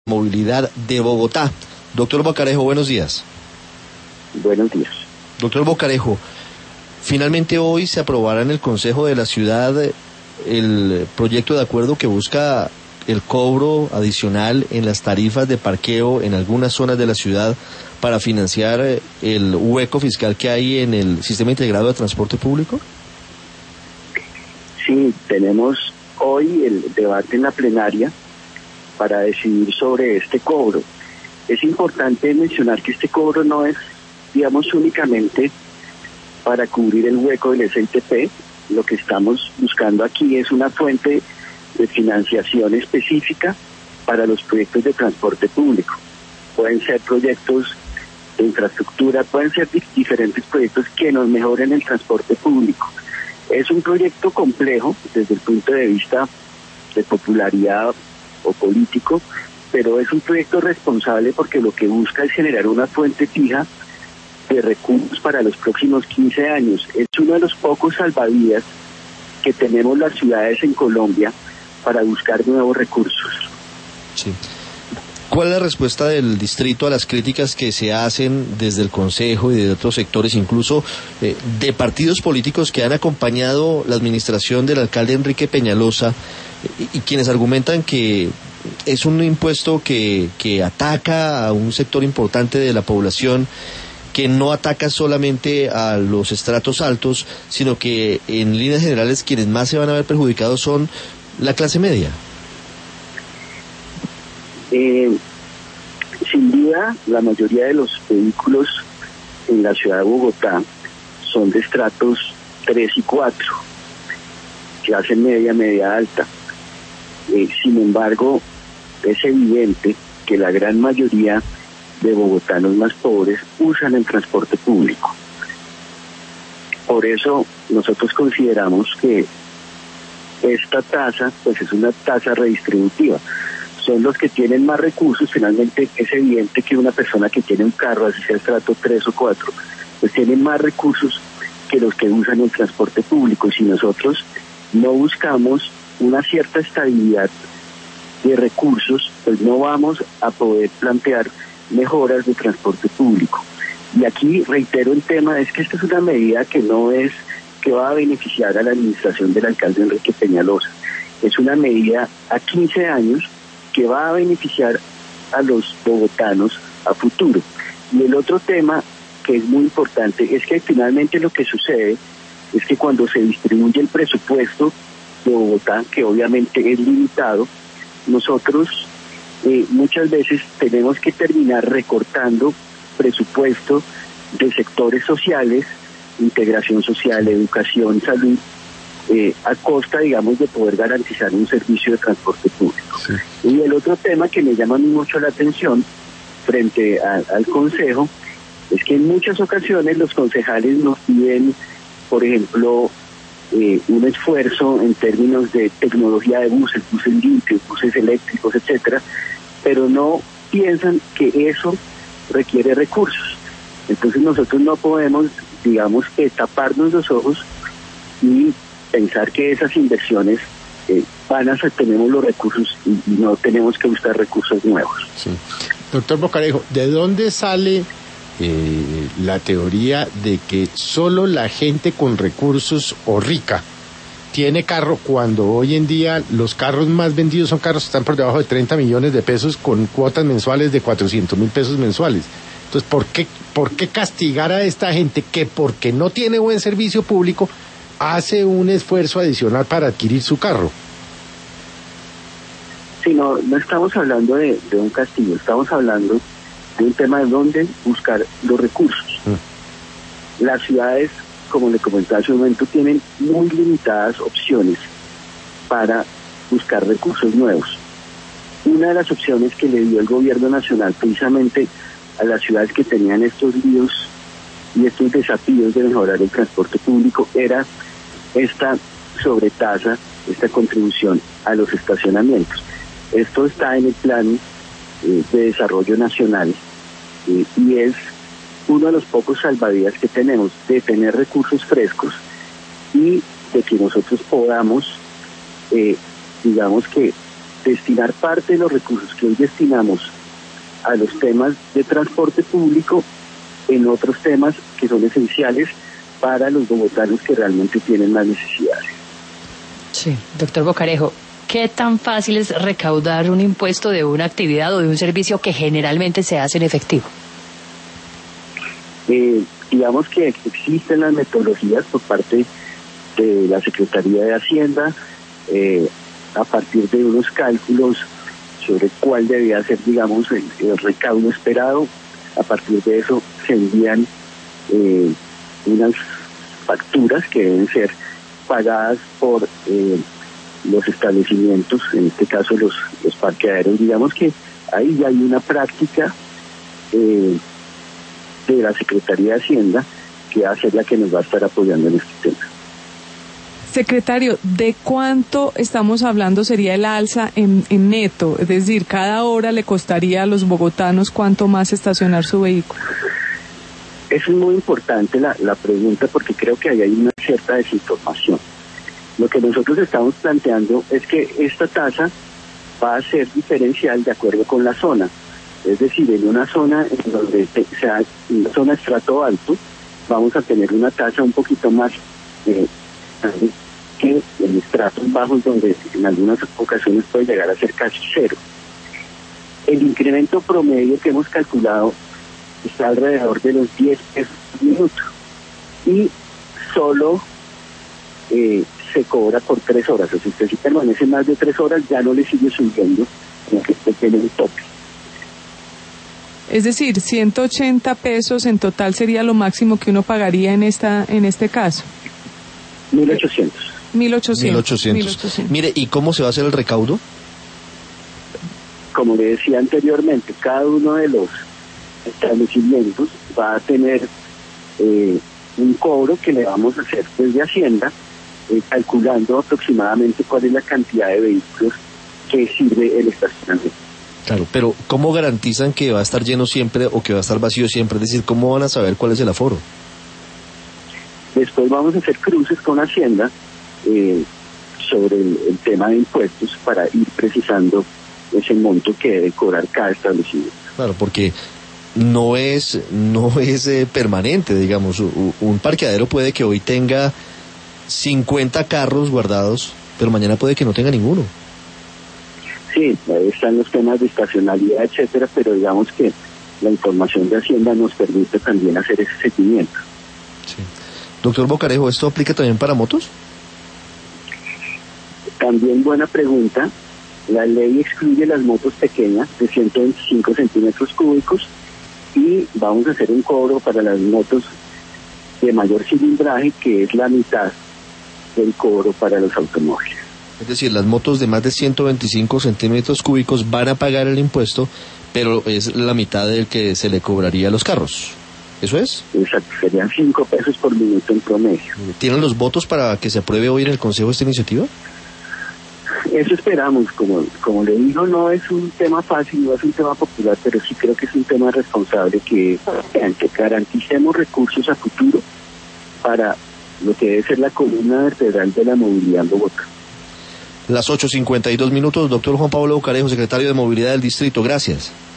Movilidad de Bogotá. Doctor Bocarejo, buenos días. Buenos días. Doctor Bocarejo, finalmente hoy se aprobará en el Consejo de la Ciudad el proyecto de acuerdo que busca el cobro adicional en las tarifas de parqueo en algunas zonas de la ciudad para financiar el hueco fiscal que hay en el sistema integrado de transporte público. Sí, tenemos hoy el debate en la plenaria para decidir sobre este cobro. Es importante mencionar que este cobro no es, digamos, únicamente para cubrir el hueco del SITP. Lo que estamos buscando aquí es una fuente de financiación específica para los proyectos de transporte público. Pueden ser proyectos de infraestructura, pueden ser diferentes proyectos que nos mejoren el transporte público. Es un proyecto complejo desde el punto de vista de popularidad o político, pero es un proyecto responsable porque lo que busca es generar una fuente fija de recursos para los próximos 15 años. Es uno de los pocos salvavidas que tenemos las ciudades en Colombia para buscar nuevos recursos. Sí. ¿Cuál es la respuesta del distrito a las críticas que se hacen desde el Consejo y de otros sectores, incluso de partidos políticos que han acompañado la administración del alcalde Enrique Peñalosa y quienes argumentan que es un impuesto que ataca a un sector importante de la población, que no ataca solamente a los estratos altos, sino que en líneas generales quienes más se van a ver perjudicados son la clase media? Sin duda, la mayoría de los vehículos en la ciudad de Bogotá son de estratos 3 y 4, clase media, media alta. Sin embargo, es evidente que la gran mayoría de bogotanos más pobres usan el transporte público. Por eso nosotros consideramos que esta tasa pues es una tasa redistributiva. Son los que tienen más recursos. Finalmente es evidente que una persona que tiene un carro, así sea estrato 3 o 4, pues tiene más recursos que los que usan el transporte público. Si nosotros no buscamos una cierta estabilidad de recursos, pues no vamos a poder plantear mejoras de transporte público. Y aquí reitero el tema, es que esta es una medida que no es que va a beneficiar a la administración del alcalde Enrique Peñalosa. Es una medida a 15 años que va a beneficiar a los bogotanos a futuro. Y el otro tema que es muy importante es que finalmente lo que sucede es que cuando se distribuye el presupuesto de Bogotá, que obviamente es limitado, nosotros muchas veces tenemos que terminar recortando presupuesto de sectores sociales, integración social, educación, salud, a costa, digamos, de poder garantizar un servicio de transporte público. Sí. Y el otro tema que me llama mucho la atención frente al Consejo es que en muchas ocasiones los concejales nos piden, por ejemplo, un esfuerzo en términos de tecnología de buses limpios, buses eléctricos, etcétera, pero no piensan que eso requiere recursos. Entonces nosotros no podemos, digamos, taparnos los ojos y pensar que esas inversiones tenemos los recursos y no tenemos que buscar recursos nuevos. Sí. Doctor Bocarejo, ¿de dónde sale la teoría de que solo la gente con recursos o rica tiene carro, cuando hoy en día los carros más vendidos son carros que están por debajo de 30 millones de pesos con cuotas mensuales de 400,000 pesos mensuales? Entonces, ¿por qué castigar a esta gente que porque no tiene buen servicio público hace un esfuerzo adicional para adquirir su carro? Sí, no estamos hablando de un castigo, estamos hablando de un tema de dónde buscar los recursos. Las ciudades, como le comentaba hace un momento, tienen muy limitadas opciones para buscar recursos nuevos. Una de las opciones que le dio el gobierno nacional precisamente a las ciudades que tenían estos líos y estos desafíos de mejorar el transporte público era esta sobretasa, esta contribución a los estacionamientos. Esto está en el plan de desarrollo nacional y es uno de los pocos salvavidas que tenemos, de tener recursos frescos y de que nosotros podamos, digamos que destinar parte de los recursos que hoy destinamos a los temas de transporte público en otros temas que son esenciales para los bogotanos que realmente tienen más necesidades. Sí, doctor Bocarejo, ¿qué tan fácil es recaudar un impuesto de una actividad o de un servicio que generalmente se hace en efectivo? Digamos que existen las metodologías por parte de la Secretaría de Hacienda, a partir de unos cálculos sobre cuál debía ser, digamos, el recaudo esperado. A partir de eso se envían unas facturas que deben ser pagadas por los establecimientos, en este caso los parqueaderos. Digamos que ahí ya hay una práctica de la Secretaría de Hacienda que va a ser la que nos va a estar apoyando en este tema. Secretario, ¿de cuánto estamos hablando sería el alza en neto? Es decir, cada hora le costaría a los bogotanos cuánto más estacionar su vehículo. Es muy importante la pregunta, porque creo que ahí hay una cierta desinformación. Lo que nosotros estamos planteando es que esta tasa va a ser diferencial de acuerdo con la zona. Es decir, en una zona en donde sea una zona estrato alto, vamos a tener una tasa un poquito más que en estratos bajos, donde en algunas ocasiones puede llegar a ser casi cero. El incremento promedio que hemos calculado está alrededor de los 10 pesos por minuto y solo se cobra por 3 horas. O sea, si usted permanece más de 3 horas, ya no le sigue subiendo, sino que usted tiene un tope. Es decir, 180 pesos en total sería lo máximo que uno pagaría en este caso. 1.800. 1.800. Mire, ¿y cómo se va a hacer el recaudo? Como le decía anteriormente, cada uno de los establecimientos va a tener un cobro que le vamos a hacer desde Hacienda, calculando aproximadamente cuál es la cantidad de vehículos que sirve el estacionamiento. Claro, pero ¿cómo garantizan que va a estar lleno siempre o que va a estar vacío siempre? Es decir, ¿cómo van a saber cuál es el aforo? Después vamos a hacer cruces con Hacienda sobre el tema de impuestos para ir precisando ese monto que debe cobrar cada establecimiento. Claro, porque no es permanente, digamos. Un parqueadero puede que hoy tenga 50 carros guardados, pero mañana puede que no tenga ninguno. Sí, ahí están los temas de estacionalidad, etcétera, pero digamos que la información de Hacienda nos permite también hacer ese seguimiento. Sí. Doctor Bocarejo, ¿esto aplica también para motos? También buena pregunta. La ley excluye las motos pequeñas de 125 centímetros cúbicos y vamos a hacer un cobro para las motos de mayor cilindraje, que es la mitad del cobro para los automóviles. Es decir, las motos de más de 125 centímetros cúbicos van a pagar el impuesto, pero es la mitad del que se le cobraría a los carros. ¿Eso es? Exacto, serían 5 pesos por minuto en promedio. ¿Tienen los votos para que se apruebe hoy en el Consejo esta iniciativa? Eso esperamos. Como le digo, no es un tema fácil, no es un tema popular, pero sí creo que es un tema responsable que garanticemos recursos a futuro para lo que debe ser la columna vertebral de la movilidad en Bogotá. Las 8:52 minutos, doctor Juan Pablo Bocarejo, secretario de Movilidad del Distrito. Gracias.